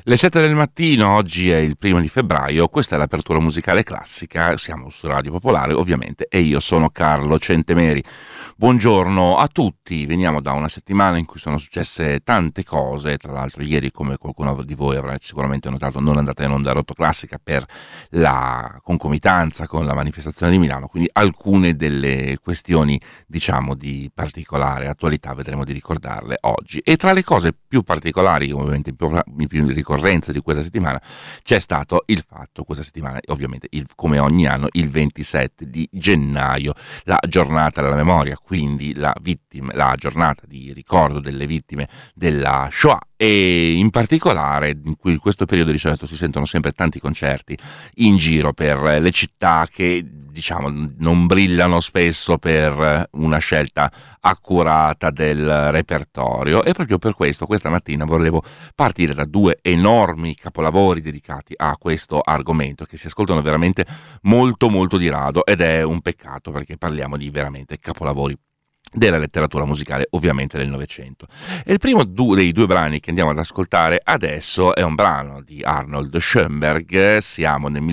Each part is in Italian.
Le 7 del mattino, oggi è il 1 febbraio, questa è l'apertura musicale classica, siamo su Radio Popolare ovviamente e io sono Carlo Centemeri. Buongiorno a tutti, veniamo da una settimana in cui sono successe tante cose, tra l'altro ieri, come qualcuno di voi avrà sicuramente notato, non è andata in onda Rotoclassica per la concomitanza con la manifestazione di Milano, quindi alcune delle questioni diciamo di particolare attualità vedremo di ricordarle oggi. E tra le cose più particolari, ovviamente più ricorrenze di questa settimana, c'è stato il fatto, questa settimana ovviamente come ogni anno, il 27 di gennaio, la giornata della memoria, quindi la giornata di ricordo delle vittime della Shoah, e in particolare in questo periodo di solito si sentono sempre tanti concerti in giro per le città che diciamo non brillano spesso per una scelta accurata del repertorio, e proprio per questo questa mattina volevo partire da due enormi capolavori dedicati a questo argomento che si ascoltano veramente molto molto di rado, ed è un peccato perché parliamo di veramente capolavori della letteratura musicale ovviamente del Novecento. E il primo dei due brani che andiamo ad ascoltare adesso è un brano di Arnold Schoenberg. Siamo nel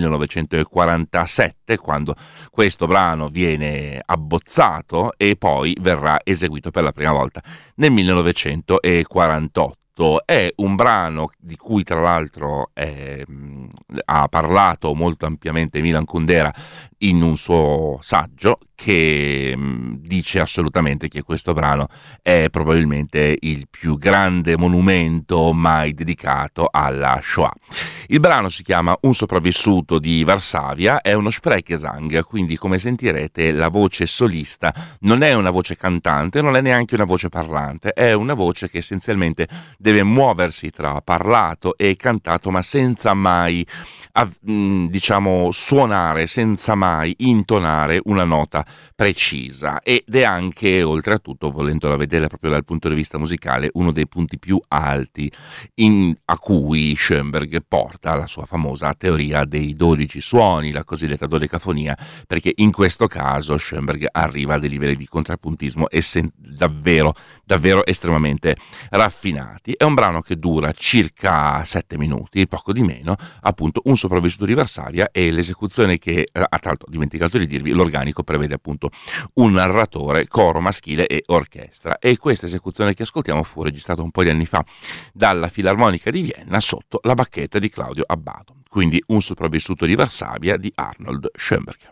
1947 quando questo brano viene abbozzato e poi verrà eseguito per la prima volta nel 1948. È un brano di cui tra l'altro ha parlato molto ampiamente Milan Kundera in un suo saggio, che dice assolutamente che questo brano è probabilmente il più grande monumento mai dedicato alla Shoah. Il brano si chiama Un sopravvissuto di Varsavia, è uno Sprechgesang, quindi come sentirete la voce solista non è una voce cantante, non è neanche una voce parlante, è una voce che essenzialmente deve muoversi tra parlato e cantato, ma senza mai diciamo suonare, senza mai intonare una nota precisa, ed è anche, oltre a tutto, volendola vedere proprio dal punto di vista musicale, uno dei punti più alti a cui Schoenberg porta la sua famosa teoria dei 12 suoni, la cosiddetta dodecafonia, perché in questo caso Schoenberg arriva a dei livelli di contrappuntismo davvero estremamente raffinati. È un brano che dura circa 7 minuti, poco di meno, appunto Un sopravvissuto di Varsavia, e l'esecuzione che, tra l'altro ho dimenticato di dirvi, l'organico prevede appunto un narratore, coro maschile e orchestra, e questa esecuzione che ascoltiamo fu registrata un po' di anni fa dalla Filarmonica di Vienna sotto la bacchetta di Claudio Abbado. Quindi Un sopravvissuto di Varsavia di Arnold Schoenberg.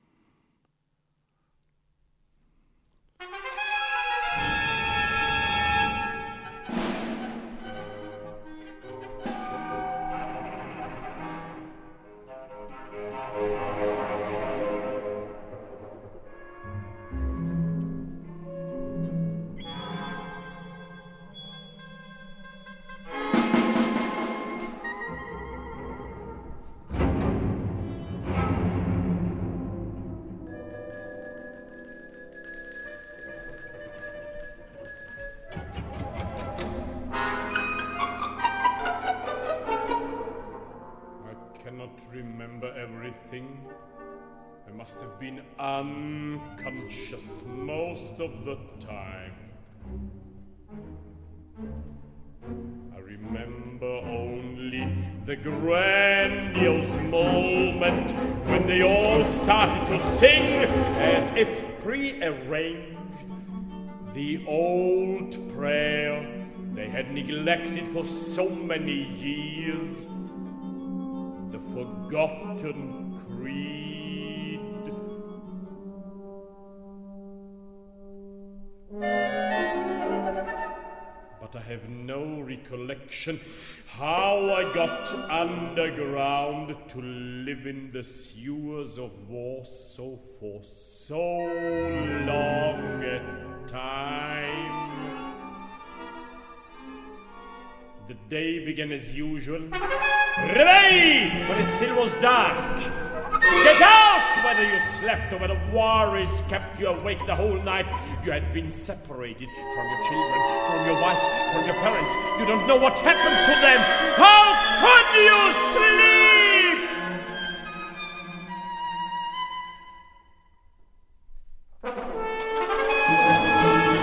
Remember everything. I must have been unconscious most of the time. I remember only the grandiose moment when they all started to sing as if prearranged the old prayer they had neglected for so many years. The forgotten creed. But I have no recollection how I got underground to live in the sewers of Warsaw for so long a time. The day began as usual. Réveil! But it still was dark. Get out! Whether you slept or whether worries kept you awake the whole night, you had been separated from your children, from your wife, from your parents. You don't know what happened to them. How could you sleep?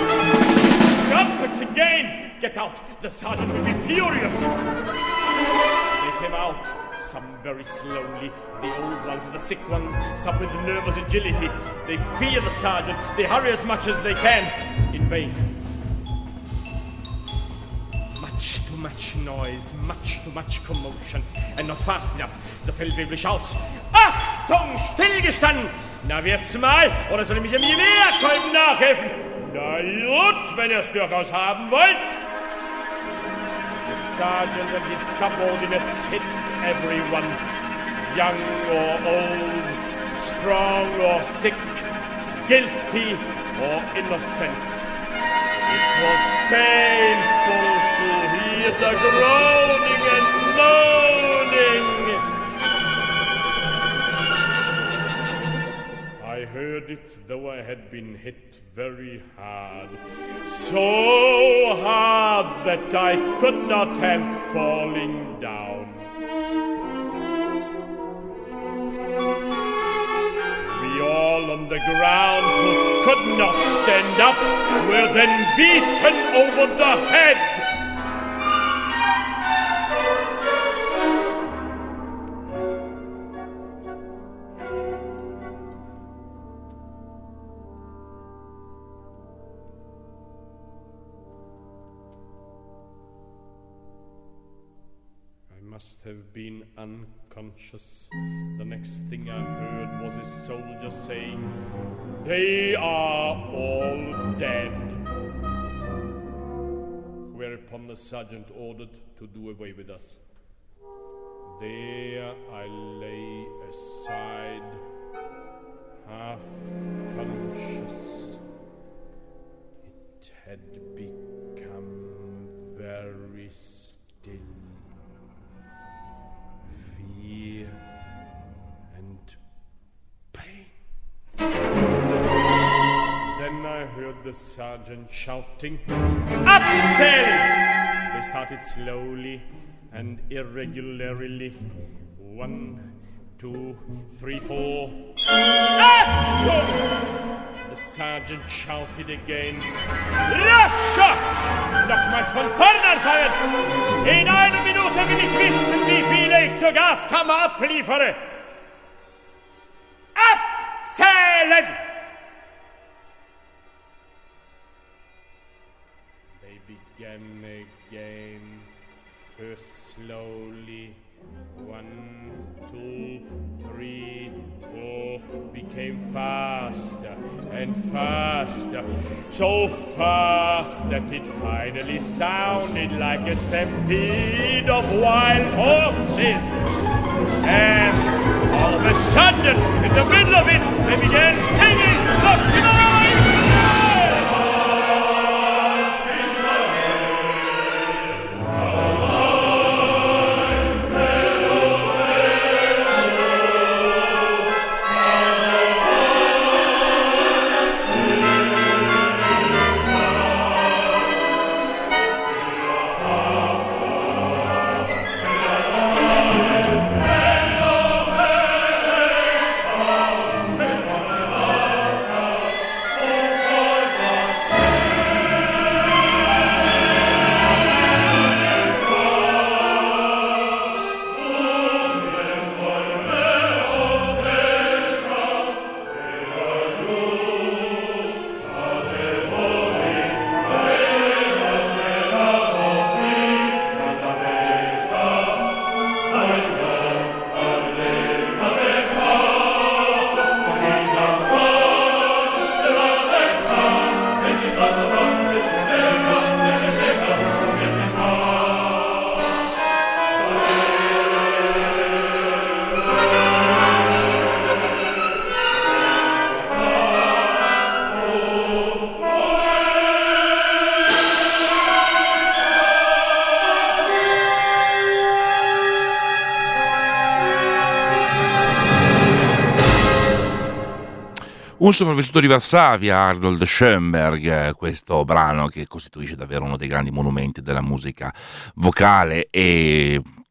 Trumpets again! Get out! The sergeant will be furious! out, some very slowly. The old ones and the sick ones, some with nervous agility. They fear the sergeant, they hurry as much as they can. In vain. Much too much noise, much too much commotion, and not fast enough. Der Feldwebel shouts, Achtung, stillgestanden! Na wird's mal, oder soll ich mit dem Gewehrkolben nachhelfen? Na gut, wenn ihr's durchaus haben wollt. The sergeant and his subordinates hit everyone, young or old, strong or sick, guilty or innocent. It was painful to hear the groaning and moaning. I heard it, though I had been hit very hard. So hard that I could not help falling down. We all on the ground who could not stand up were then beaten over the head. Must have been unconscious. The next thing I heard was a soldier saying, "They are all dead." Whereupon the sergeant ordered to do away with us. There I lay aside, half conscious. It had become very still. Fear and pain. Then I heard the sergeant shouting, "Abzähl!" They started slowly and irregularly. 1, 2, 3, 4. Achtung! The sergeant shouted again, "Rascher! Nochmals von vorn anfangen! In einer Minute will ich wissen, wie viele ich zur Gaskammer abliefere! Abzählen!" They began again, first slowly. 1, 2, 3, 4, became faster and faster, so fast that it finally sounded like a stampede of wild horses. And all of a sudden, in the middle of it, they began singing the noise! Un sopravvissuto di Varsavia, Arnold Schoenberg, questo brano che costituisce davvero uno dei grandi monumenti della musica vocale e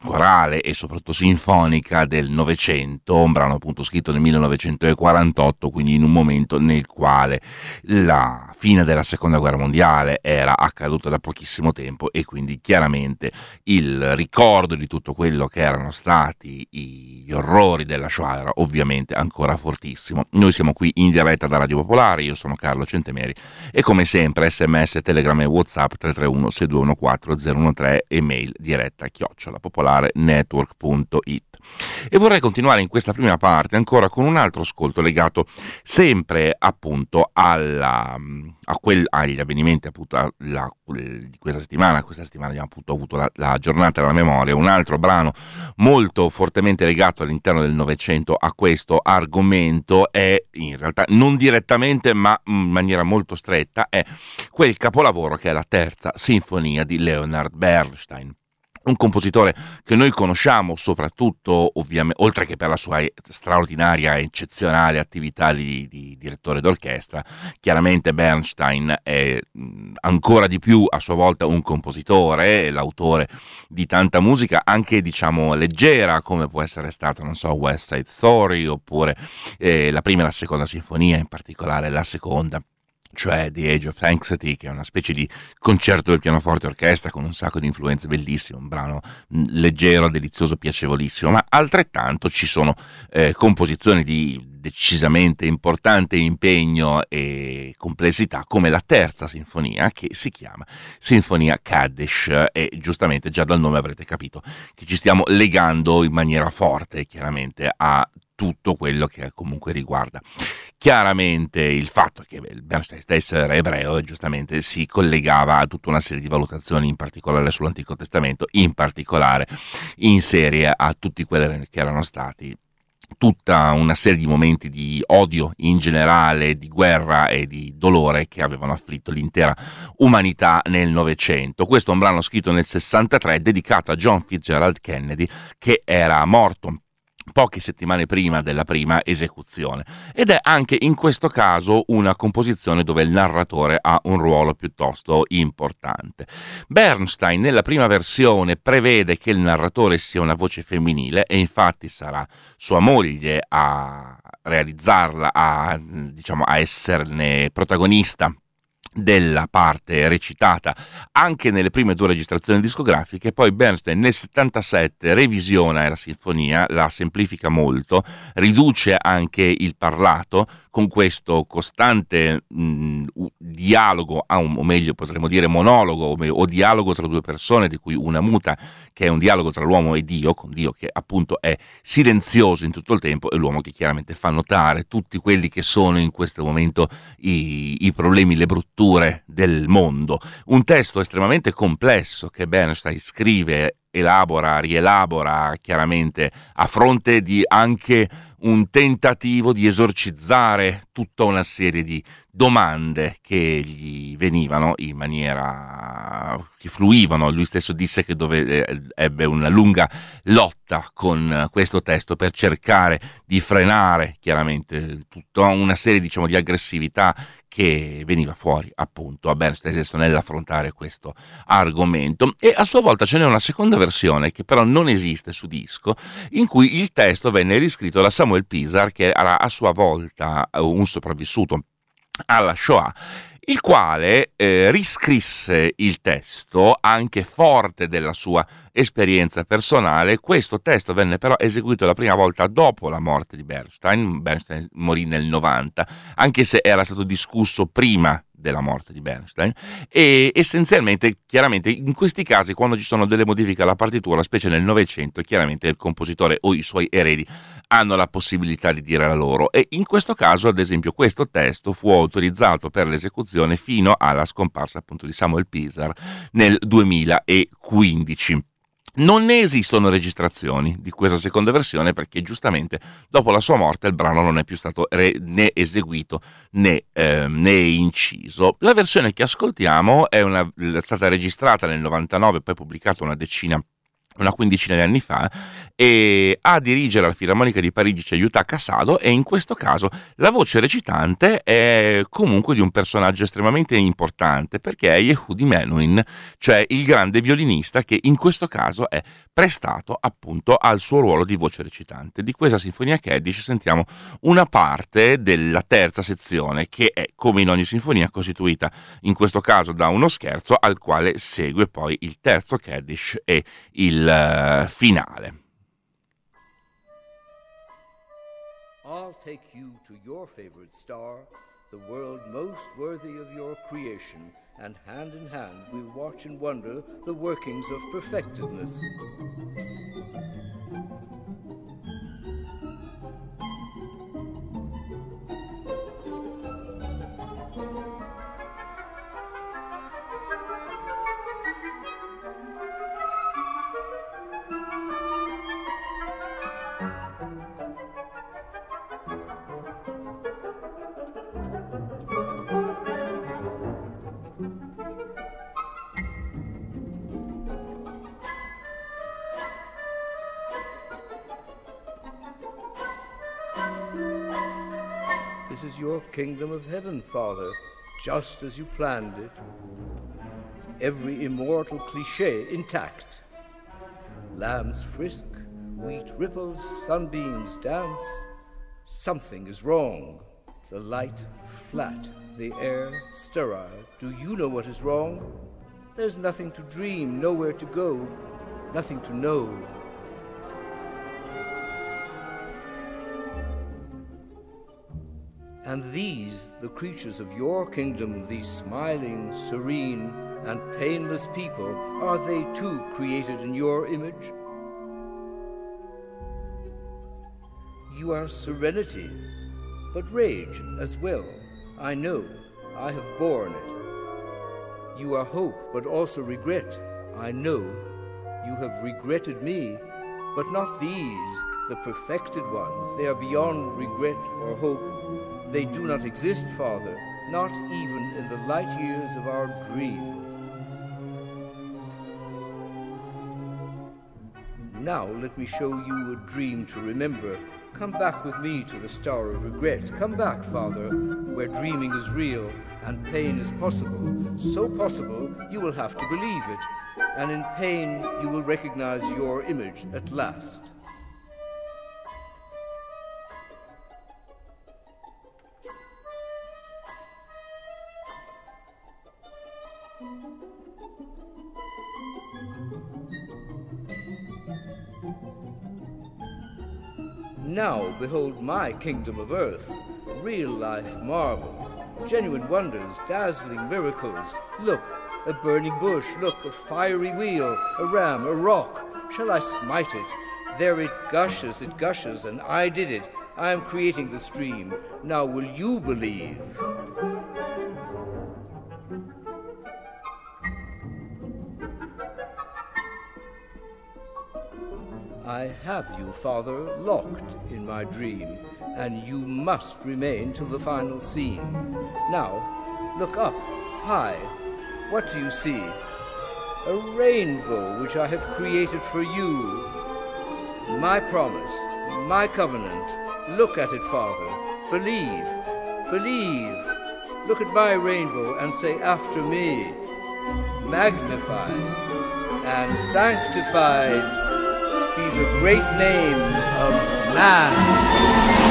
corale e soprattutto sinfonica del Novecento, un brano appunto scritto nel 1948, quindi in un momento nel quale la fine della seconda guerra mondiale era accaduta da pochissimo tempo e quindi chiaramente il ricordo di tutto quello che erano stati gli orrori della Shoah era ovviamente ancora fortissimo. Noi siamo qui in diretta da Radio Popolare, io sono Carlo Centemeri e come sempre SMS, Telegram e WhatsApp 331 6214 013 e mail diretta @popolarenetwork.it. E vorrei continuare in questa prima parte ancora con un altro ascolto legato sempre appunto agli avvenimenti appunto di questa settimana. Questa settimana abbiamo appunto avuto la giornata della memoria, un altro brano molto fortemente legato all'interno del Novecento a questo argomento è in realtà non direttamente ma in maniera molto stretta è quel capolavoro che è la terza sinfonia di Leonard Bernstein. Un compositore che noi conosciamo soprattutto, ovviamente, oltre che per la sua straordinaria e eccezionale attività di direttore d'orchestra, chiaramente Bernstein è ancora di più a sua volta un compositore, l'autore di tanta musica, anche diciamo leggera, come può essere stato, non so, West Side Story, oppure la prima e la seconda sinfonia, in particolare la seconda, cioè The Age of Anxiety, che è una specie di concerto del pianoforte orchestra con un sacco di influenze bellissime, un brano leggero, delizioso, piacevolissimo, ma altrettanto ci sono composizioni di decisamente importante impegno e complessità come la terza sinfonia, che si chiama Sinfonia Kaddish, e giustamente già dal nome avrete capito che ci stiamo legando in maniera forte chiaramente a tutto quello che comunque riguarda chiaramente il fatto che Bernstein stesso era ebreo e giustamente si collegava a tutta una serie di valutazioni, in particolare sull'Antico Testamento, in particolare in serie a tutti quelli che erano stati tutta una serie di momenti di odio in generale, di guerra e di dolore che avevano afflitto l'intera umanità nel Novecento. Questo è un brano scritto nel 63 dedicato a John Fitzgerald Kennedy, che era morto poche settimane prima della prima esecuzione, ed è anche in questo caso una composizione dove il narratore ha un ruolo piuttosto importante. Bernstein nella prima versione prevede che il narratore sia una voce femminile e infatti sarà sua moglie a realizzarla, a esserne protagonista della parte recitata anche nelle prime due registrazioni discografiche. Poi Bernstein nel 77 revisiona la sinfonia, la semplifica molto, riduce anche il parlato con questo costante dialogo, o meglio potremmo dire monologo o dialogo tra due persone, di cui una muta, che è un dialogo tra l'uomo e Dio, con Dio che appunto è silenzioso in tutto il tempo e l'uomo che chiaramente fa notare tutti quelli che sono in questo momento i problemi, le brutture del mondo. Un testo estremamente complesso che Bernstein scrive, elabora, rielabora chiaramente a fronte di anche un tentativo di esorcizzare tutta una serie di domande che gli venivano in maniera che fluivano. Lui stesso disse che ebbe una lunga lotta con questo testo per cercare di frenare chiaramente tutta una serie di aggressività che veniva fuori appunto a Bernstein stesso nell'affrontare questo argomento. E a sua volta ce n'è una seconda versione che però non esiste su disco, in cui il testo venne riscritto da Samuel Pisar, che era a sua volta un sopravvissuto alla Shoah, il quale riscrisse il testo anche forte della sua esperienza personale. Questo testo venne però eseguito la prima volta dopo la morte di Bernstein. Bernstein morì nel 90, anche se era stato discusso prima della morte di Bernstein, e essenzialmente, chiaramente, in questi casi, quando ci sono delle modifiche alla partitura, specie nel Novecento, chiaramente il compositore o i suoi eredi hanno la possibilità di dire la loro, e in questo caso, ad esempio, questo testo fu autorizzato per l'esecuzione fino alla scomparsa appunto di Samuel Pisar nel 2015. Non ne esistono registrazioni di questa seconda versione perché giustamente dopo la sua morte il brano non è più stato né eseguito né inciso. La versione che ascoltiamo è stata registrata nel 99, poi pubblicata una decina una quindicina di anni fa, e a dirigere la Filarmonica di Parigi c'è Yutaka Sado, e in questo caso la voce recitante è comunque di un personaggio estremamente importante, perché è Yehudi Menuhin, cioè il grande violinista che in questo caso è prestato appunto al suo ruolo di voce recitante. Di questa Sinfonia Kaddish sentiamo una parte della terza sezione, che è, come in ogni sinfonia, costituita in questo caso da uno scherzo al quale segue poi il terzo Kaddish e il finale. I'll take you to your favorite star, the world most worthy of your creation, and hand in hand we'll watch and wonder the workings of perfectedness. This is your kingdom of heaven, Father, just as you planned it. Every immortal cliché intact. Lambs frisk, wheat ripples, sunbeams dance. Something is wrong. The light flat, the air sterile. Do you know what is wrong? There's nothing to dream, nowhere to go, nothing to know. And these, the creatures of your kingdom, these smiling, serene, and painless people, are they too created in your image? You are serenity, but rage as well. I know, I have borne it. You are hope, but also regret. I know, you have regretted me, but not these, the perfected ones. They are beyond regret or hope. They do not exist, Father, not even in the light years of our dream. Now let me show you a dream to remember. Come back with me to the Star of Regret. Come back, Father, where dreaming is real and pain is possible. So possible, you will have to believe it. And in pain, you will recognize your image at last. Now behold my kingdom of earth, real-life marvels, genuine wonders, dazzling miracles. Look, a burning bush, look, a fiery wheel, a ram, a rock. Shall I smite it? There it gushes, and I did it. I am creating the stream. Now will you believe? I have you, Father, locked in my dream, and you must remain till the final scene. Now, look up, high. What do you see? A rainbow which I have created for you. My promise, my covenant. Look at it, Father. Believe, believe. Look at my rainbow and say after me, magnified and sanctified be the great name of man.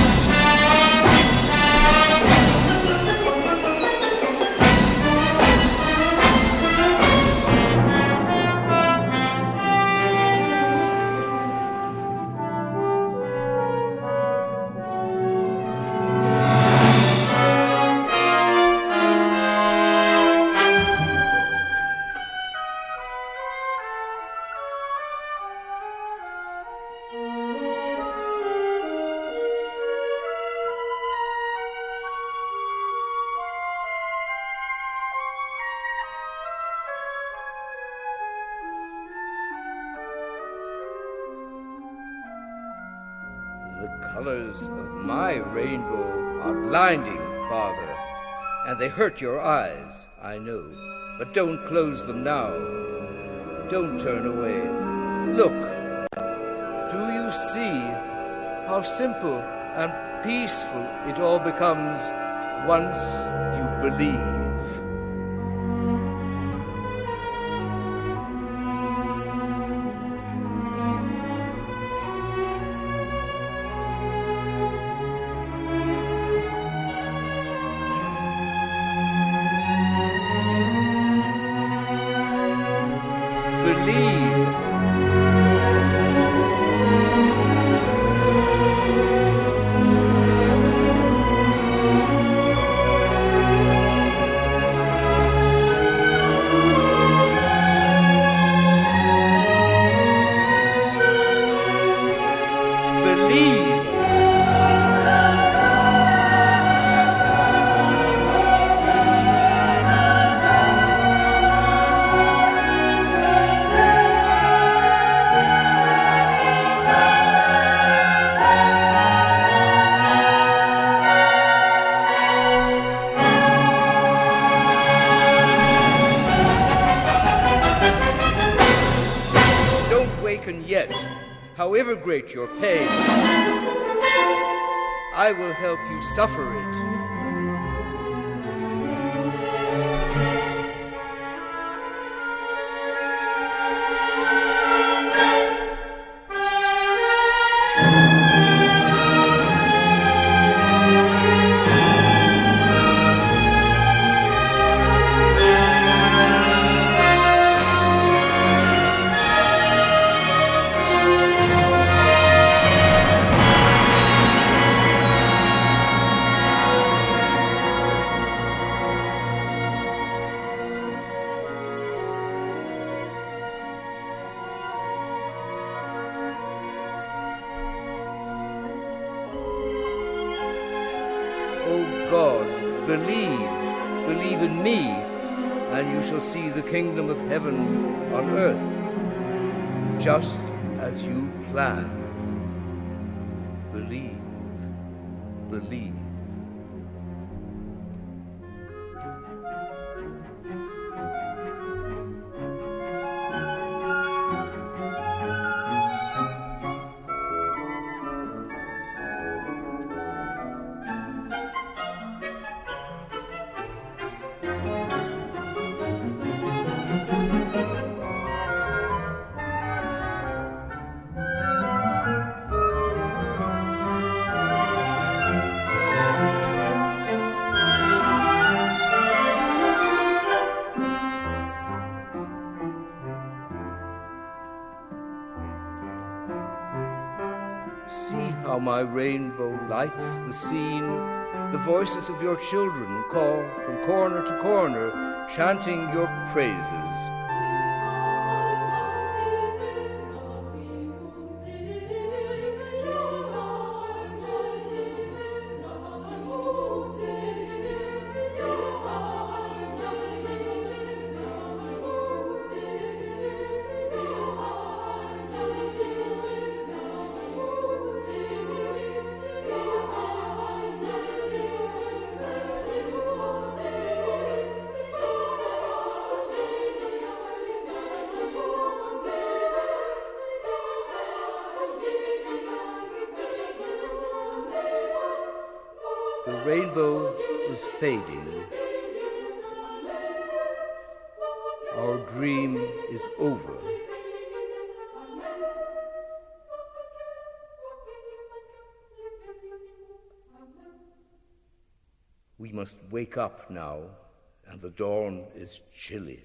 The colors of my rainbow are blinding, Father, and they hurt your eyes, I know. But don't close them now. Don't turn away. Look, do you see how simple and peaceful it all becomes once you believe? Believe. Believe. Don't waken yet, however great your pain. I will help you suffer it. O God, believe in me, and you shall see the kingdom of heaven on earth, just as you plan. Believe. See how my rainbow lights the scene. The voices of your children call from corner to corner, chanting your praises. The rainbow is fading. Our dream is over. We must wake up now, and the dawn is chilly.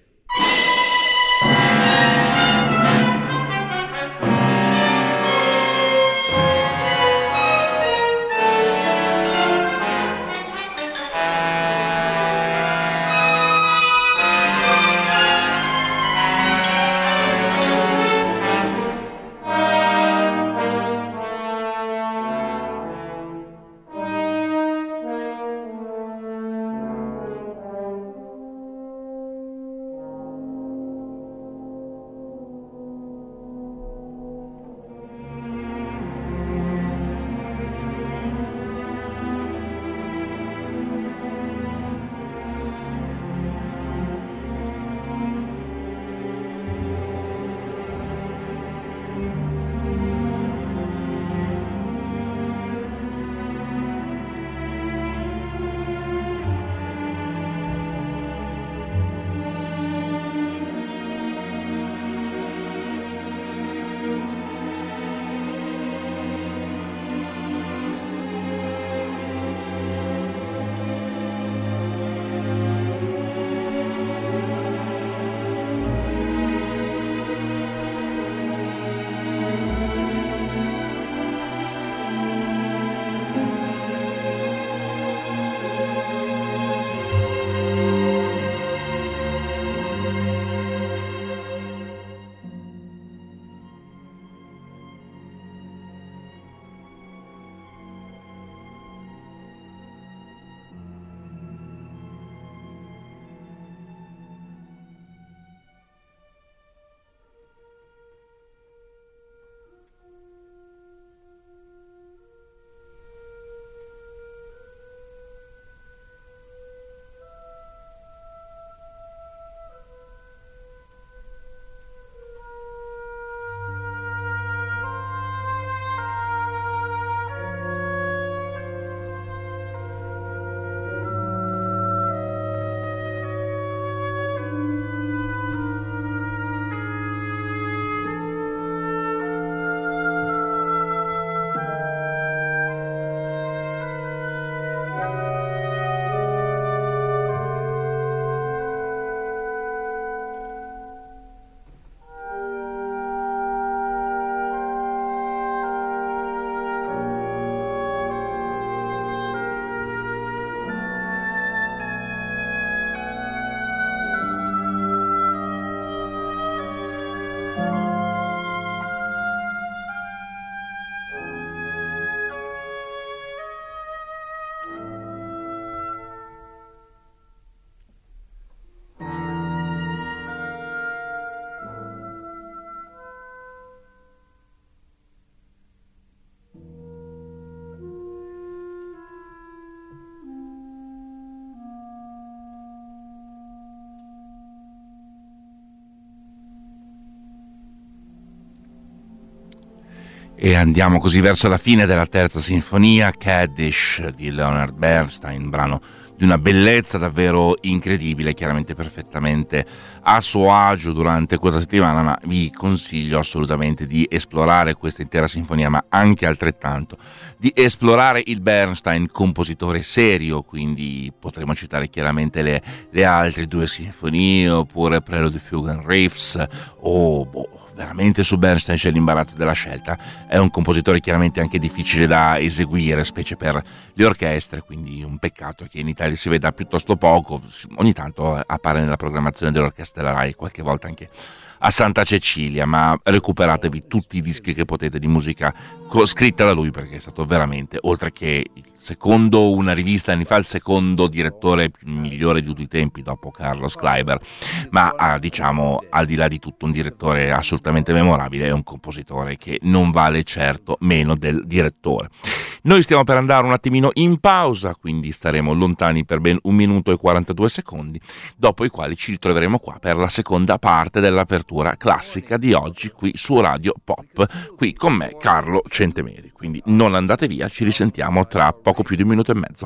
E andiamo così verso la fine della terza sinfonia, Kaddish di Leonard Bernstein, brano di una bellezza davvero incredibile, chiaramente perfettamente a suo agio durante questa settimana, ma vi consiglio assolutamente di esplorare questa intera sinfonia, ma anche altrettanto di esplorare il Bernstein compositore serio, quindi potremo citare chiaramente le altre due sinfonie, oppure Prelude, Fugue and Riffs, o veramente su Bernstein c'è l'imbarazzo della scelta. È un compositore chiaramente anche difficile da eseguire, specie per le orchestre, quindi un peccato che in Italia si veda piuttosto poco. Ogni tanto appare nella programmazione dell'orchestra della Rai, qualche volta anche a Santa Cecilia, ma recuperatevi tutti i dischi che potete di musica scritta da lui, perché è stato veramente, oltre che secondo una rivista anni fa, il secondo direttore migliore di tutti i tempi dopo Carlos Kleiber, ma diciamo al di là di tutto un direttore assolutamente memorabile e un compositore che non vale certo meno del direttore. Noi stiamo per andare un attimino in pausa, quindi staremo lontani per ben 1 minuto e 42 secondi, dopo i quali ci ritroveremo qua per la seconda parte dell'apertura classica di oggi qui su Radio Pop, qui con me Carlo Centemeri. Quindi non andate via, ci risentiamo tra poco più di 1 minuto e mezzo.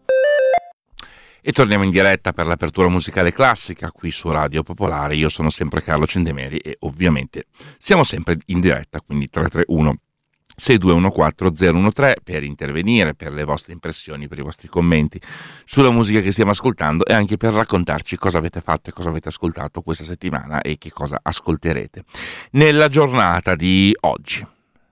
E torniamo in diretta per l'apertura musicale classica qui su Radio Popolare. Io sono sempre Carlo Centemeri e ovviamente siamo sempre in diretta, quindi 331 6214 013 per intervenire, per le vostre impressioni, per i vostri commenti sulla musica che stiamo ascoltando e anche per raccontarci cosa avete fatto e cosa avete ascoltato questa settimana e che cosa ascolterete nella giornata di oggi.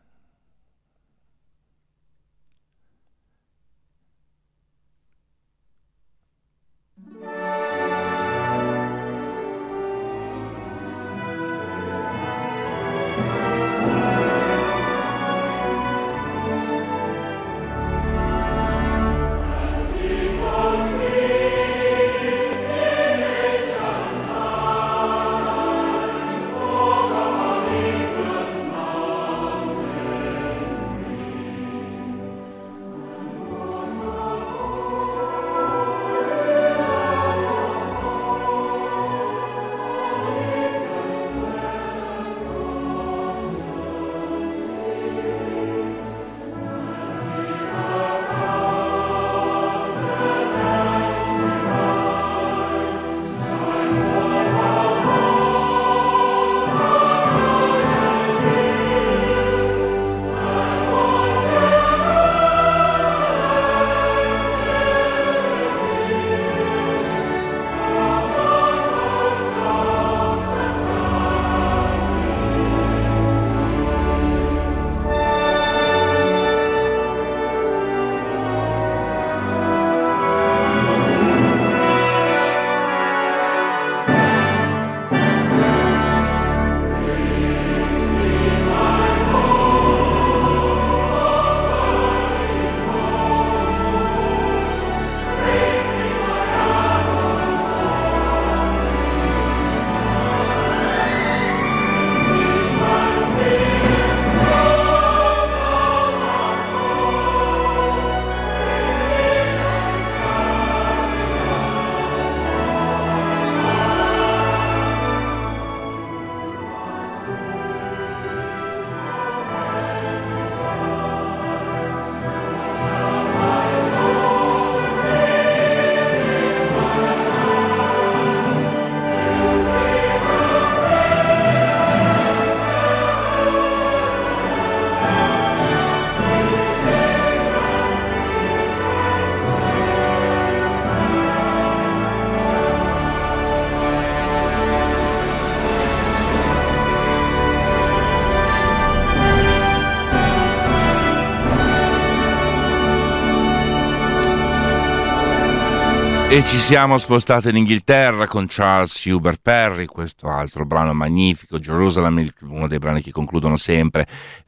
E ci siamo spostati in Inghilterra con Charles Hubert Parry, questo altro brano magnifico, Jerusalem, uno dei brani che concludono sempre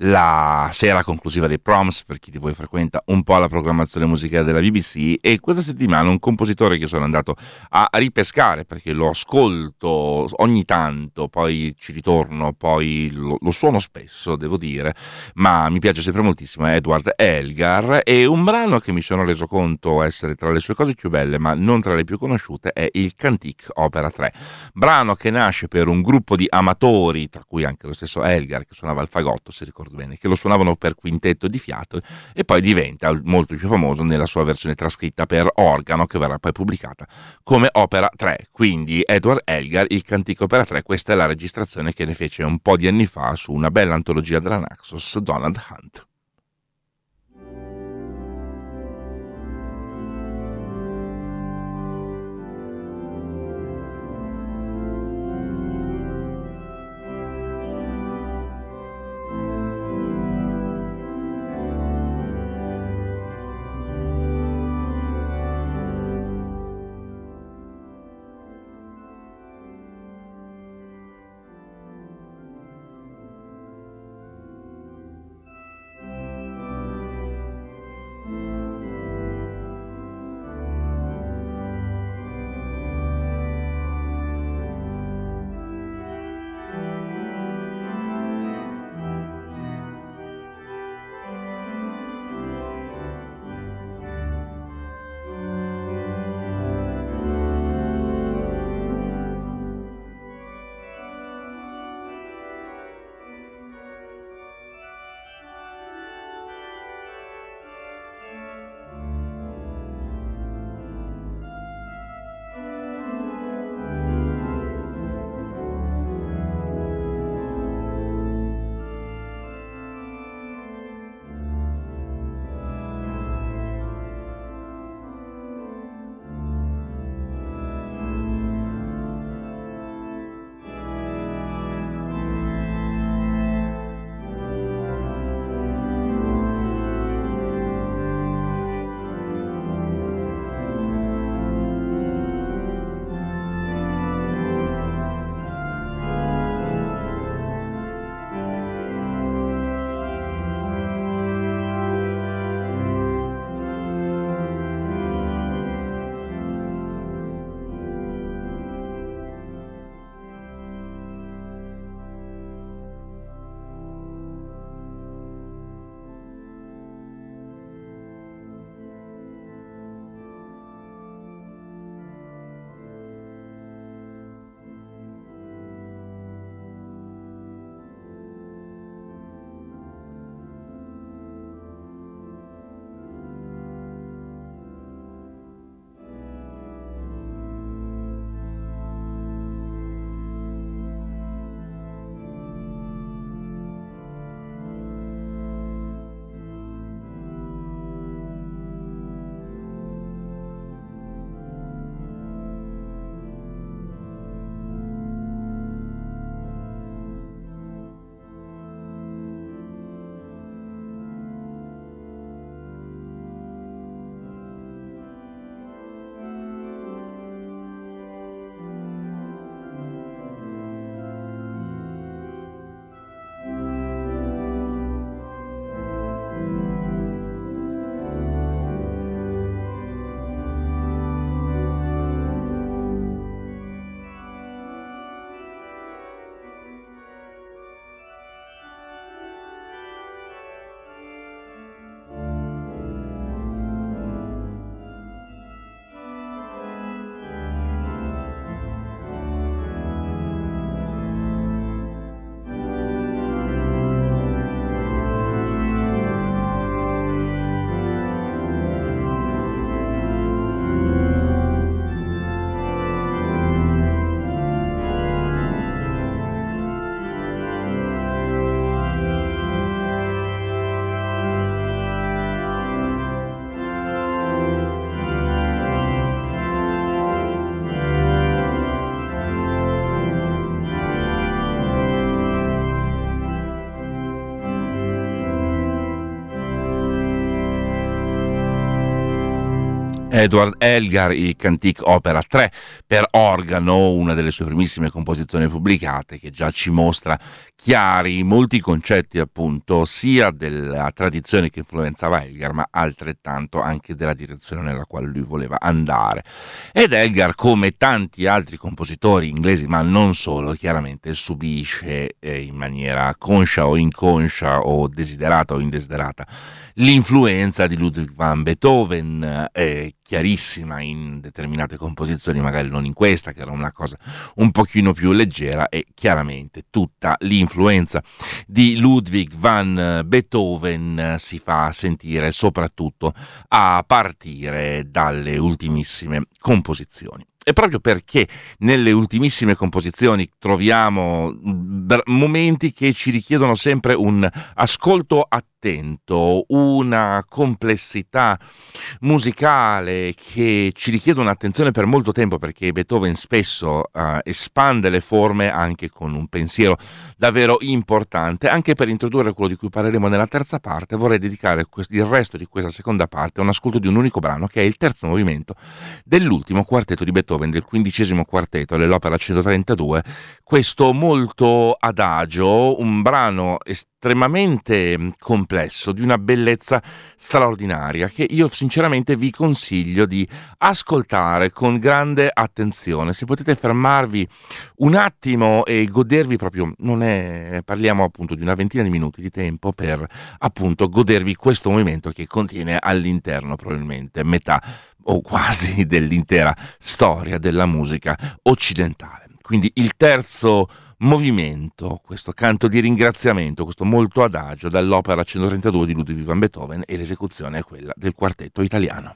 la sera conclusiva dei Proms, per chi di voi frequenta un po' la programmazione musicale della BBC. E questa settimana un compositore che sono andato a ripescare, perché lo ascolto ogni tanto, poi ci ritorno, poi lo suono spesso, devo dire, ma mi piace sempre moltissimo, è Edward Elgar, e un brano che mi sono reso conto essere tra le sue cose più belle, ma non tra le più conosciute è il Cantique Opera 3, brano che nasce per un gruppo di amatori, tra cui anche lo stesso Elgar che suonava il fagotto, se ricordo bene, che lo suonavano per quintetto di fiato, e poi diventa molto più famoso nella sua versione trascritta per organo, che verrà poi pubblicata come Opera 3. Quindi Edward Elgar, il Cantique Opera 3, questa è la registrazione che ne fece un po' di anni fa su una bella antologia della Naxos, Donald Hunt. Edward Elgar, il Cantique Opera 3 per organo, una delle sue primissime composizioni pubblicate, che già ci mostra chiari molti concetti appunto sia della tradizione che influenzava Elgar, ma altrettanto anche della direzione nella quale lui voleva andare. Ed Elgar, come tanti altri compositori inglesi, ma non solo, chiaramente subisce in maniera conscia o inconscia o desiderata o indesiderata l'influenza di Ludwig van Beethoven, chiarissima in determinate composizioni, magari non in questa, che era una cosa un pochino più leggera, e chiaramente tutta l'influenza di Ludwig van Beethoven si fa sentire soprattutto a partire dalle ultimissime composizioni. E proprio perché nelle ultimissime composizioni troviamo momenti che ci richiedono sempre un ascolto attento, una complessità musicale che ci richiede un'attenzione per molto tempo, perché Beethoven spesso espande le forme anche con un pensiero davvero importante. Anche per introdurre quello di cui parleremo nella terza parte, vorrei dedicare il resto di questa seconda parte a un ascolto di un unico brano, che è il terzo movimento dell'ultimo quartetto di Beethoven, del 15° quartetto dell'opera 132, questo molto adagio, un brano estremamente complesso, di una bellezza straordinaria, che io sinceramente vi consiglio di ascoltare con grande attenzione. Se potete fermarvi un attimo e godervi proprio, parliamo appunto di una ventina di minuti di tempo per appunto godervi questo movimento, che contiene all'interno probabilmente metà o quasi dell'intera storia della musica occidentale. Quindi il terzo movimento, questo canto di ringraziamento, questo molto adagio dall'opera 132 di Ludwig van Beethoven, e l'esecuzione è quella del quartetto italiano.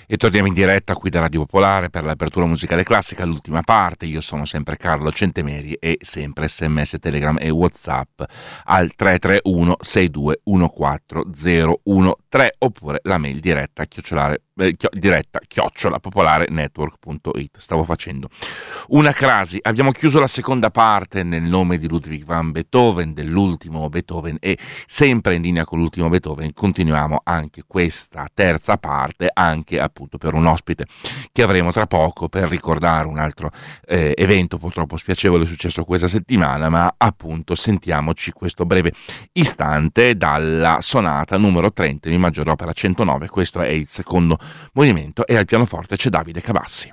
E torniamo in diretta qui da Radio Popolare per l'apertura musicale classica, l'ultima parte. Io sono sempre Carlo Centemeri e sempre SMS, Telegram e WhatsApp al 331 6214 013 oppure la mail diretta @popolarenetwork.it. Stavo facendo una crasi. Abbiamo chiuso la seconda parte nel nome di Ludwig van Beethoven, dell'ultimo Beethoven, e sempre in linea con l'ultimo Beethoven continuiamo anche questa terza parte, anche appunto per un ospite che avremo tra poco per ricordare un altro evento purtroppo spiacevole successo questa settimana, ma appunto sentiamoci questo breve istante dalla sonata numero 30 in Mi maggiore opera 109. Questo è il secondo movimento e al pianoforte c'è Davide Cavassi.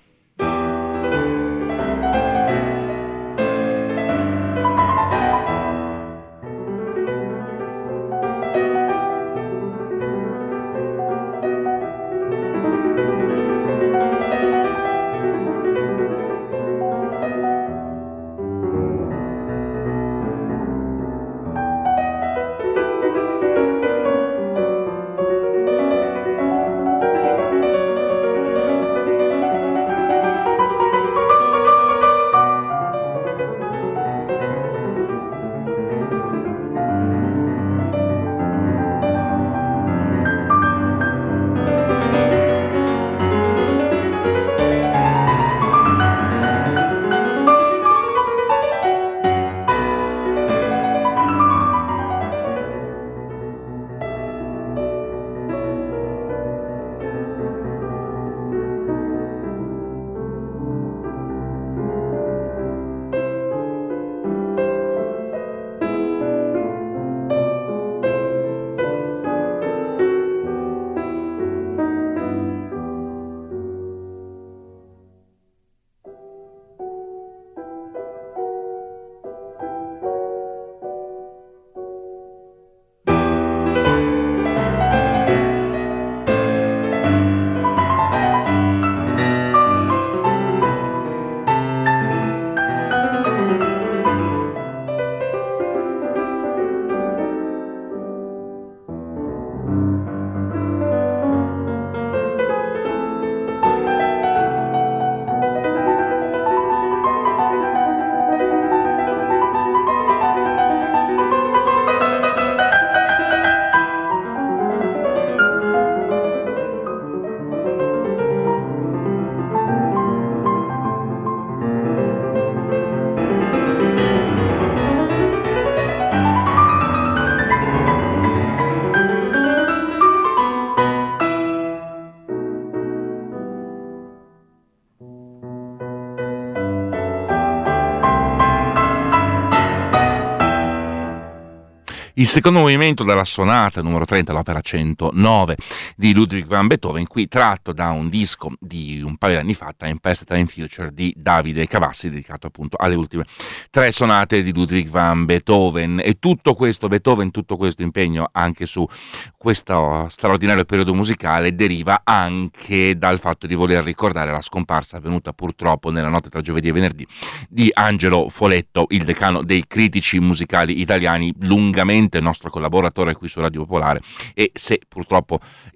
Il secondo movimento della sonata numero 30, l'opera 109 di Ludwig van Beethoven, qui tratto da un disco di un paio di anni fa, Time Past, Time Future, di Davide Cavassi, dedicato appunto alle ultime tre sonate di Ludwig van Beethoven. E tutto questo Beethoven, tutto questo impegno anche su questo straordinario periodo musicale deriva anche dal fatto di voler ricordare la scomparsa avvenuta purtroppo nella notte tra giovedì e venerdì di Angelo Foletto, il decano dei critici musicali italiani, lungamente nostro collaboratore qui su Radio Popolare, e se purtroppo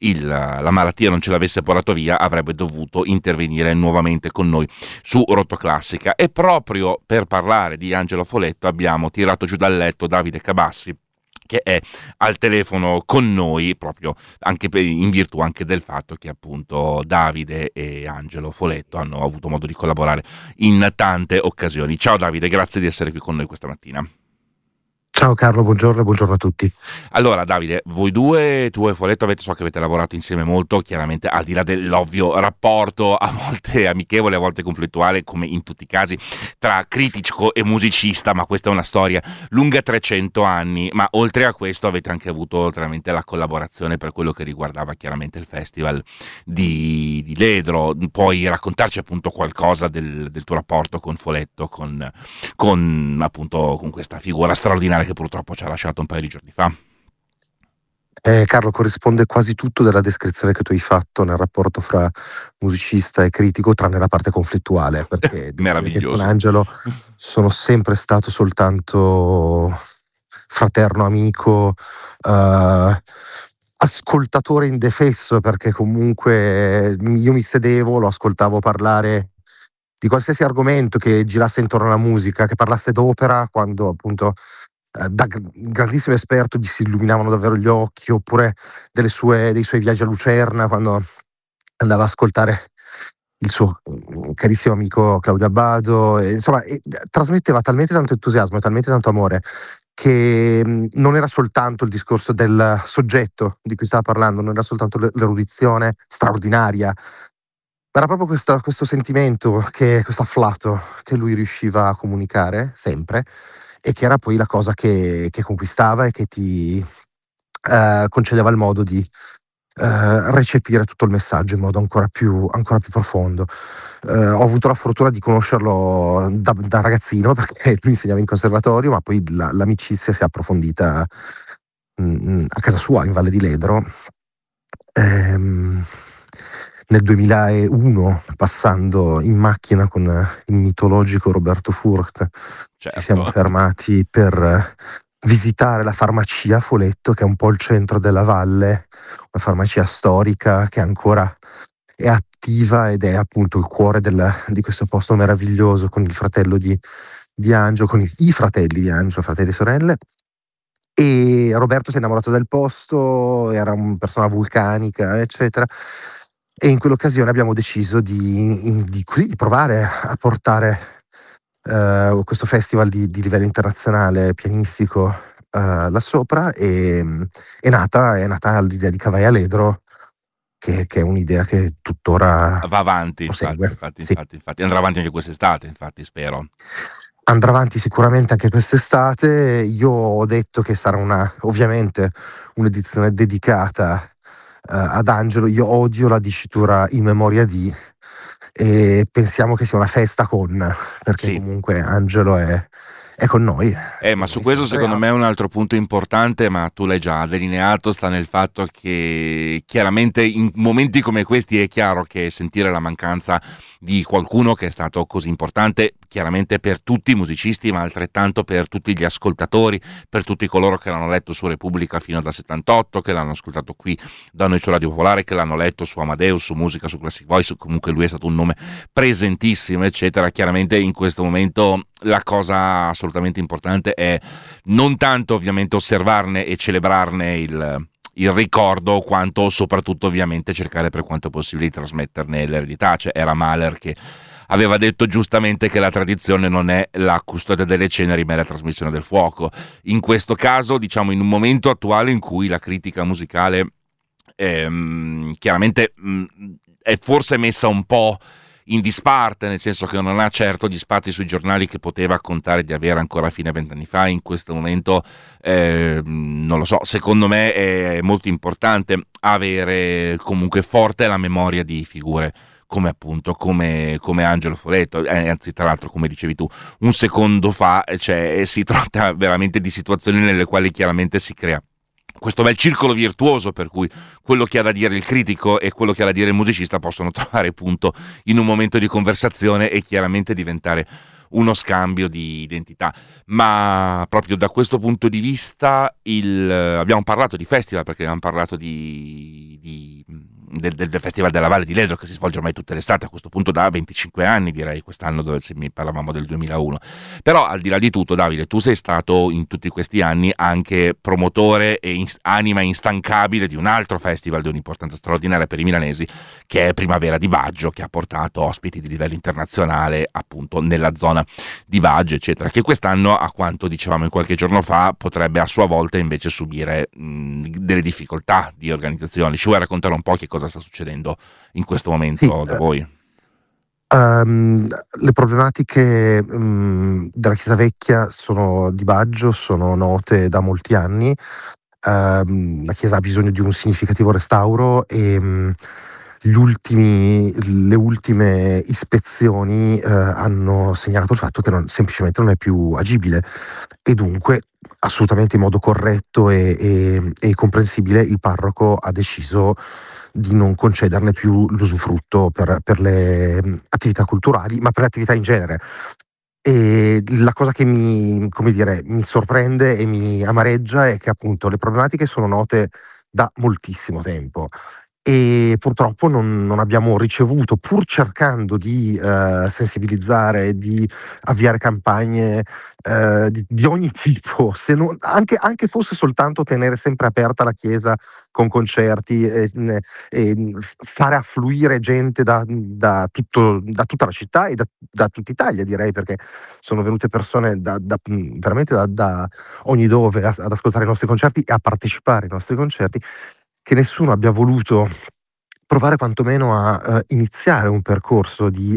la malattia non ce l'avesse portato via avrebbe dovuto intervenire nuovamente con noi su Rotoclassica. E proprio per parlare di Angelo Foletto abbiamo tirato giù dal letto Davide Cavassi, che è al telefono con noi proprio anche in virtù anche del fatto che appunto Davide e Angelo Foletto hanno avuto modo di collaborare in tante occasioni. Ciao Davide, grazie di essere qui con noi questa mattina. Ciao Carlo, buongiorno a tutti. Allora Davide, voi due, tu e Foletto, so che avete lavorato insieme molto, chiaramente al di là dell'ovvio rapporto a volte amichevole, a volte conflittuale, come in tutti i casi, tra critico e musicista, ma questa è una storia lunga 300 anni, ma oltre a questo avete anche avuto veramente la collaborazione per quello che riguardava chiaramente il festival di Ledro. Puoi raccontarci appunto qualcosa del tuo rapporto con Foletto, con questa figura straordinaria che purtroppo ci ha lasciato un paio di giorni fa? Carlo, corrisponde quasi tutto della descrizione che tu hai fatto nel rapporto fra musicista e critico, tranne la parte conflittuale, perché meraviglioso. Con Angelo sono sempre stato soltanto fraterno, amico, ascoltatore indefesso, perché comunque io mi sedevo, lo ascoltavo parlare di qualsiasi argomento che girasse intorno alla musica, che parlasse d'opera, quando appunto da grandissimo esperto gli si illuminavano davvero gli occhi, oppure dei suoi viaggi a Lucerna, quando andava a ascoltare il suo carissimo amico Claudio Abbado, insomma, trasmetteva talmente tanto entusiasmo e talmente tanto amore che non era soltanto il discorso del soggetto di cui stava parlando, non era soltanto l'erudizione straordinaria, ma era proprio questo sentimento, questo afflato che lui riusciva a comunicare sempre, e che era poi la cosa che conquistava e che ti concedeva il modo di recepire tutto il messaggio in modo ancora più profondo. Ho avuto la fortuna di conoscerlo da ragazzino, perché lui insegnava in conservatorio, ma poi l'amicizia si è approfondita a casa sua in Valle di Ledro, nel 2001, passando in macchina con il mitologico Roberto Furcht. Certo. Ci siamo fermati per visitare la farmacia Foletto, che è un po' il centro della valle, una farmacia storica che ancora è attiva ed è appunto il cuore di questo posto meraviglioso, con il fratello di Angelo, con i fratelli di Angelo, fratelli e sorelle. E Roberto si è innamorato del posto, era una persona vulcanica, eccetera. E in quell'occasione abbiamo deciso di provare a portare questo festival di livello internazionale pianistico là sopra, e è nata l'idea di Cavai a Ledro, che è un'idea che tuttora va avanti, prosegue. infatti andrà avanti anche quest'estate, infatti, spero. Andrà avanti sicuramente anche quest'estate. Io ho detto che sarà ovviamente un'edizione dedicata ad Angelo. Io odio la dicitura in memoria di, e pensiamo che sia una festa perché Sì. comunque Angelo è con noi. Ma su questo secondo me è un altro punto importante, ma tu l'hai già delineato, sta nel fatto che chiaramente in momenti come questi è chiaro che sentire la mancanza di qualcuno che è stato così importante, chiaramente per tutti i musicisti, ma altrettanto per tutti gli ascoltatori, per tutti coloro che l'hanno letto su Repubblica fino dal 78, che l'hanno ascoltato qui da noi su Radio Popolare, che l'hanno letto su Amadeus, su Musica, su Classic Voice. Comunque lui è stato un nome presentissimo, eccetera. Chiaramente in questo momento la cosa assolutamente importante è non tanto ovviamente osservarne e celebrarne il ricordo, quanto soprattutto ovviamente cercare per quanto possibile di trasmetterne l'eredità. Cioè, era Mahler che aveva detto giustamente che la tradizione non è la custode delle ceneri, ma è la trasmissione del fuoco. In questo caso, diciamo, in un momento attuale in cui la critica musicale chiaramente è forse messa un po' in disparte, nel senso che non ha certo gli spazi sui giornali che poteva contare di avere ancora fino a 20 anni fa. In questo momento non lo so, secondo me è molto importante avere comunque forte la memoria di figure come appunto come Angelo Foletto, anzi tra l'altro, come dicevi tu un secondo fa, cioè, si tratta veramente di situazioni nelle quali chiaramente si crea questo bel circolo virtuoso, per cui quello che ha da dire il critico e quello che ha da dire il musicista possono trovare punto in un momento di conversazione e chiaramente diventare uno scambio di identità. Ma proprio da questo punto di vista abbiamo parlato di festival, perché abbiamo parlato del Festival della Valle di Ledro, che si svolge ormai tutte le estate, a questo punto da 25 anni direi, quest'anno dove parlavamo del 2001. Però al di là di tutto, Davide, tu sei stato in tutti questi anni anche promotore e anima instancabile di un altro festival di un'importanza straordinaria per i milanesi, che è Primavera di Baggio, che ha portato ospiti di livello internazionale appunto nella zona di Baggio, eccetera, che quest'anno, a quanto dicevamo in qualche giorno fa, potrebbe a sua volta invece subire delle difficoltà di organizzazione. Ci vuoi raccontare un po' che cosa sta succedendo in questo momento da voi? Le problematiche della Chiesa Vecchia di Baggio sono note da molti anni. La chiesa ha bisogno di un significativo restauro e le ultime ispezioni hanno segnalato il fatto che semplicemente non è più agibile, e dunque assolutamente in modo corretto e comprensibile il parroco ha deciso di non concederne più l'usufrutto per le attività culturali, ma per le attività in genere. E la cosa che mi sorprende e mi amareggia è che appunto le problematiche sono note da moltissimo tempo. E purtroppo non abbiamo ricevuto, pur cercando di sensibilizzare, di avviare campagne di ogni tipo, se non, anche fosse soltanto tenere sempre aperta la chiesa con concerti e fare affluire gente da tutta la città e da tutta Italia, direi, perché sono venute persone veramente da ogni dove ad ascoltare i nostri concerti e a partecipare ai nostri concerti, che nessuno abbia voluto provare quantomeno a iniziare un percorso di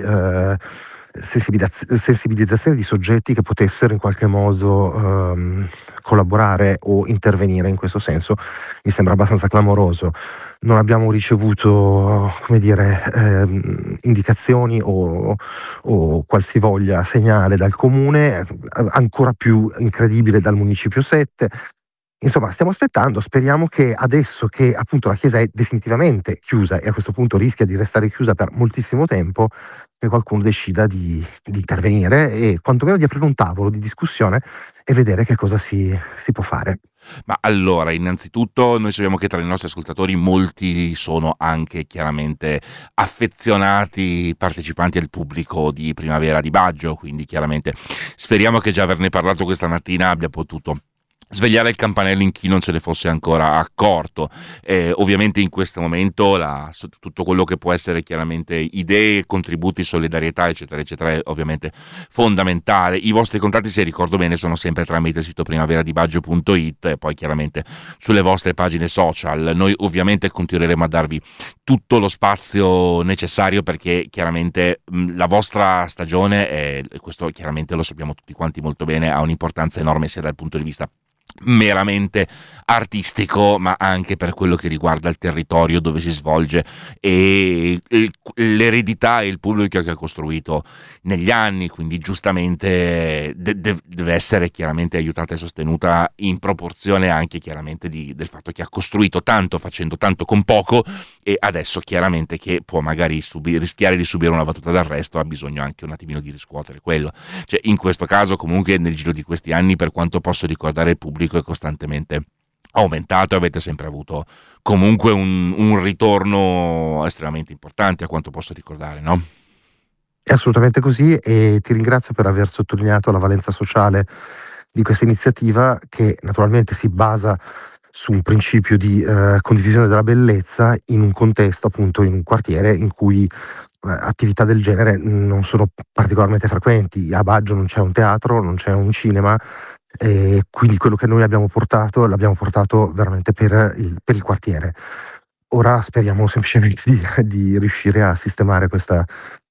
sensibilizzazione di soggetti che potessero in qualche modo collaborare o intervenire in questo senso, mi sembra abbastanza clamoroso. Non abbiamo ricevuto, come dire, indicazioni o qualsivoglia segnale dal comune, ancora più incredibile dal Municipio 7. Insomma, stiamo aspettando, speriamo che adesso che appunto la chiesa è definitivamente chiusa e a questo punto rischia di restare chiusa per moltissimo tempo, che qualcuno decida di intervenire e quantomeno di aprire un tavolo di discussione e vedere che cosa si può fare. Ma allora, innanzitutto noi sappiamo che tra i nostri ascoltatori molti sono anche chiaramente affezionati partecipanti al pubblico di Primavera di Baggio, quindi chiaramente speriamo che già averne parlato questa mattina abbia potuto svegliare il campanello in chi non se ne fosse ancora accorto. Ovviamente in questo momento tutto quello che può essere chiaramente idee, contributi, solidarietà eccetera eccetera è ovviamente fondamentale. I vostri contatti, se ricordo bene, sono sempre tramite il sito primaveradibaggio.it e poi chiaramente sulle vostre pagine social. Noi ovviamente continueremo a darvi tutto lo spazio necessario, perché chiaramente la vostra stagione, e questo chiaramente lo sappiamo tutti quanti molto bene, ha un'importanza enorme sia dal punto di vista meramente artistico, ma anche per quello che riguarda il territorio dove si svolge e l'eredità e il pubblico che ha costruito negli anni, quindi giustamente deve essere chiaramente aiutata e sostenuta in proporzione anche chiaramente del fatto che ha costruito tanto facendo tanto con poco, e adesso chiaramente che può magari rischiare di subire una battuta d'arresto, ha bisogno anche un attimino di riscuotere quello. Cioè, in questo caso comunque nel giro di questi anni, per quanto posso ricordare, il pubblico è costantemente aumentato e avete sempre avuto comunque un ritorno estremamente importante, a quanto posso ricordare, no? È assolutamente così, e ti ringrazio per aver sottolineato la valenza sociale di questa iniziativa, che naturalmente si basa su un principio di condivisione della bellezza in un contesto, appunto in un quartiere in cui attività del genere non sono particolarmente frequenti. A Baggio non c'è un teatro, non c'è un cinema, e quindi quello che noi l'abbiamo portato veramente per il quartiere. Ora speriamo semplicemente di riuscire a sistemare questa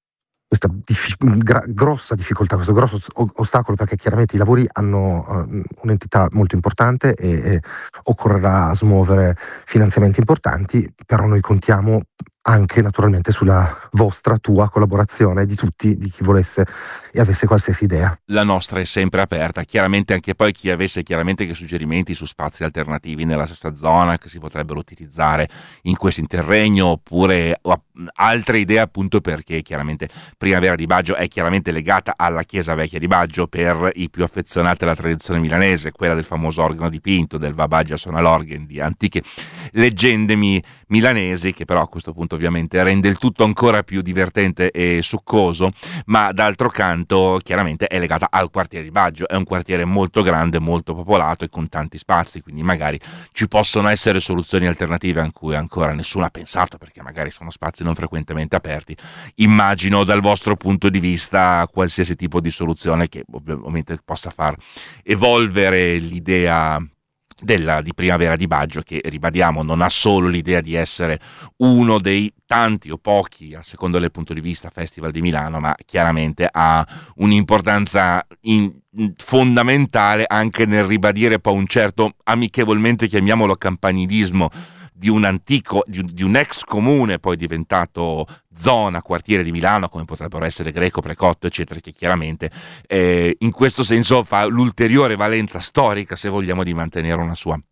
grossa difficoltà, questo grosso ostacolo, perché chiaramente i lavori hanno un'entità molto importante e occorrerà smuovere finanziamenti importanti, però noi contiamo anche naturalmente sulla tua collaborazione, di tutti, di chi volesse e avesse qualsiasi idea. La nostra è sempre aperta, chiaramente anche poi chi avesse chiaramente che suggerimenti su spazi alternativi nella stessa zona che si potrebbero utilizzare in questo interregno, oppure altre idee, appunto perché chiaramente Primavera di Baggio è chiaramente legata alla Chiesa Vecchia di Baggio per i più affezionati alla tradizione milanese, quella del famoso organo dipinto, del Va Baggio suona l'organ, di antiche leggende milanesi, che però a questo punto ovviamente rende il tutto ancora più divertente e succoso, ma d'altro canto chiaramente è legata al quartiere di Baggio. È un quartiere molto grande, molto popolato e con tanti spazi, quindi magari ci possono essere soluzioni alternative a cui ancora nessuno ha pensato, perché magari sono spazi non frequentemente aperti. Immagino dal vostro punto di vista qualsiasi tipo di soluzione che ovviamente possa far evolvere l'idea di Primavera di Baggio, che ribadiamo non ha solo l'idea di essere uno dei tanti o pochi, a seconda del punto di vista, festival di Milano, ma chiaramente ha un'importanza fondamentale anche nel ribadire poi un certo, amichevolmente chiamiamolo, campanilismo di un antico, di un ex comune poi diventato zona, quartiere di Milano, come potrebbero essere Greco, Precotto eccetera, che chiaramente in questo senso fa l'ulteriore valenza storica, se vogliamo, di mantenere una sua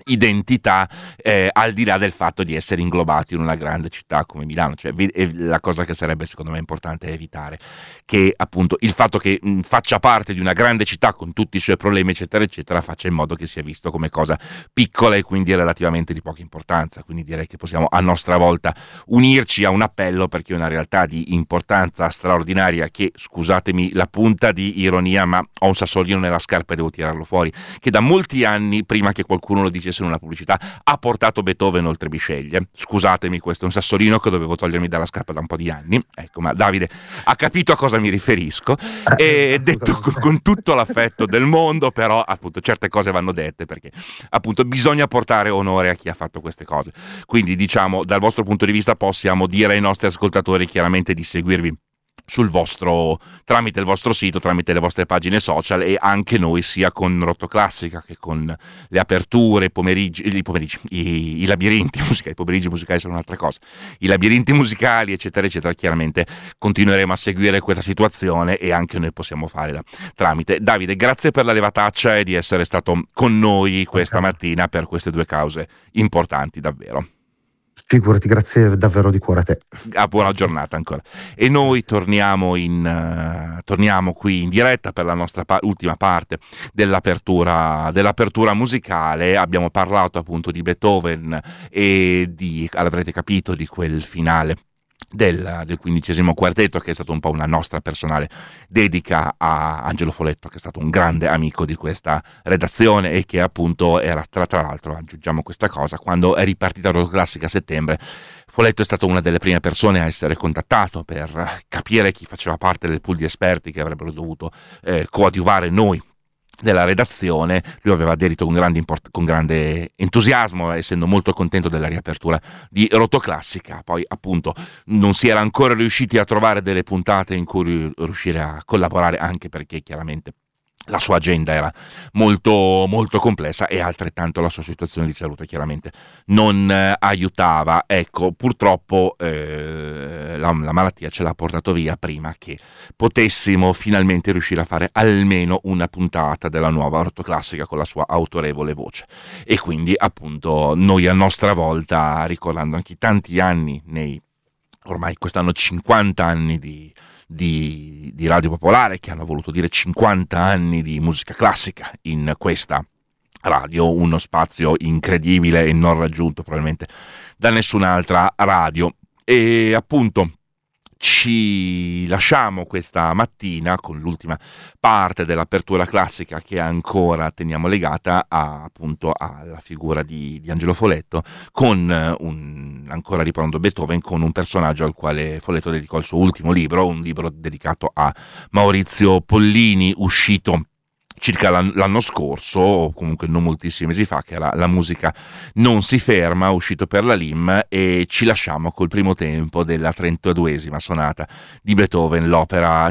identità, al di là del fatto di essere inglobati in una grande città come Milano. Cioè, la cosa che sarebbe secondo me importante è evitare che appunto il fatto che faccia parte di una grande città con tutti i suoi problemi eccetera eccetera faccia in modo che sia visto come cosa piccola e quindi relativamente di poca importanza. Quindi direi che possiamo a nostra volta unirci a un appello, perché è una realtà di importanza straordinaria che, scusatemi la punta di ironia, ma ho un sassolino nella scarpa e devo tirarlo fuori, che da molti anni, prima che qualcuno lo dicesse in una pubblicità, ha portato Beethoven oltre Bisceglie. Scusatemi, questo è un sassolino che dovevo togliermi dalla scarpa da un po' di anni, ecco, ma Davide ha capito a cosa mi riferisco, e detto con tutto l'affetto del mondo, però appunto certe cose vanno dette, perché appunto bisogna portare onore a chi ha fatto queste cose. Quindi diciamo, dal vostro punto di vista possiamo dire ai nostri ascoltatori chiaramente di seguirvi tramite il vostro sito, tramite le vostre pagine social, e anche noi sia con Rotoclassica che con le aperture, i labirinti musicali. I pomeriggi musicali sono un'altra cosa, i labirinti musicali eccetera eccetera. Chiaramente continueremo a seguire questa situazione e anche noi possiamo fare da tramite. Davide, grazie per la levataccia e di essere stato con noi questa mattina per queste due cause importanti davvero. Figurati, grazie davvero di cuore a te. Buona giornata ancora. E noi torniamo qui in diretta per la nostra ultima parte dell'apertura musicale. Abbiamo parlato appunto di Beethoven e l'avrete capito, di quel finale del 15° quartetto, che è stato un po' una nostra personale dedica a Angelo Foletto, che è stato un grande amico di questa redazione e che appunto era, tra l'altro aggiungiamo questa cosa, quando è ripartita Rotoclassica a settembre, Foletto è stato una delle prime persone a essere contattato per capire chi faceva parte del pool di esperti che avrebbero dovuto coadiuvare noi della redazione. Lui aveva aderito con grande entusiasmo, essendo molto contento della riapertura di Rotoclassica. Poi appunto non si era ancora riusciti a trovare delle puntate in cui riuscire a collaborare, anche perché chiaramente la sua agenda era molto molto complessa e altrettanto la sua situazione di salute chiaramente non aiutava. Ecco, purtroppo la malattia ce l'ha portato via prima che potessimo finalmente riuscire a fare almeno una puntata della nuova Rotoclassica con la sua autorevole voce. E quindi appunto noi a nostra volta, ricordando anche i tanti anni, ormai quest'anno 50 anni di Radio Popolare, che hanno voluto dire 50 anni di musica classica in questa radio, uno spazio incredibile e non raggiunto probabilmente da nessun'altra radio. E appunto ci lasciamo questa mattina con l'ultima parte dell'apertura classica, che ancora teniamo legata appunto alla figura di Angelo Foletto, con ancora riprendendo Beethoven, con un personaggio al quale Foletto dedicò il suo ultimo libro, un libro dedicato a Maurizio Pollini, uscito circa l'anno scorso, o comunque non moltissimi mesi fa, che era La musica non si ferma, uscito per la LIM. E ci lasciamo col primo tempo della 32esima sonata di Beethoven, l'opera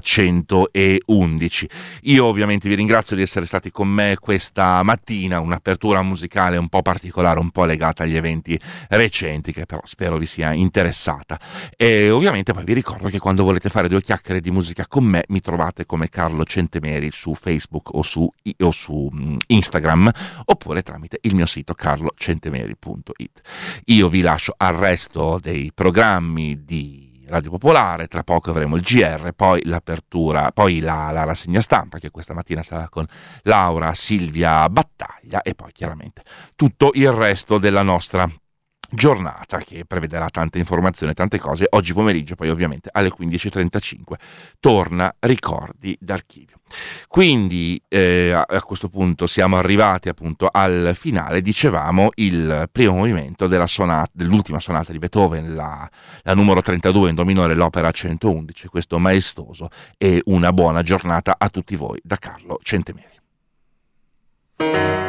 111. Io ovviamente vi ringrazio di essere stati con me questa mattina, un'apertura musicale un po' particolare, un po' legata agli eventi recenti, che però spero vi sia interessata. E ovviamente poi vi ricordo che quando volete fare due chiacchiere di musica con me mi trovate come Carlo Centemeri su Facebook o su Instagram, oppure tramite il mio sito carlocentemeri.it. Io vi lascio al resto dei programmi di Radio Popolare. Tra poco avremo il GR, poi l'apertura, poi la rassegna stampa, che questa mattina sarà con Laura Silvia Battaglia, e poi chiaramente tutto il resto della nostra giornata, che prevederà tante informazioni, tante cose. Oggi pomeriggio poi ovviamente alle 15.35 torna Ricordi d'archivio. Quindi a questo punto siamo arrivati appunto al finale. Dicevamo il primo movimento dell'ultima sonata di Beethoven, la numero 32 in do minore, l'opera 111, questo maestoso. E una buona giornata a tutti voi da Carlo Centemeri.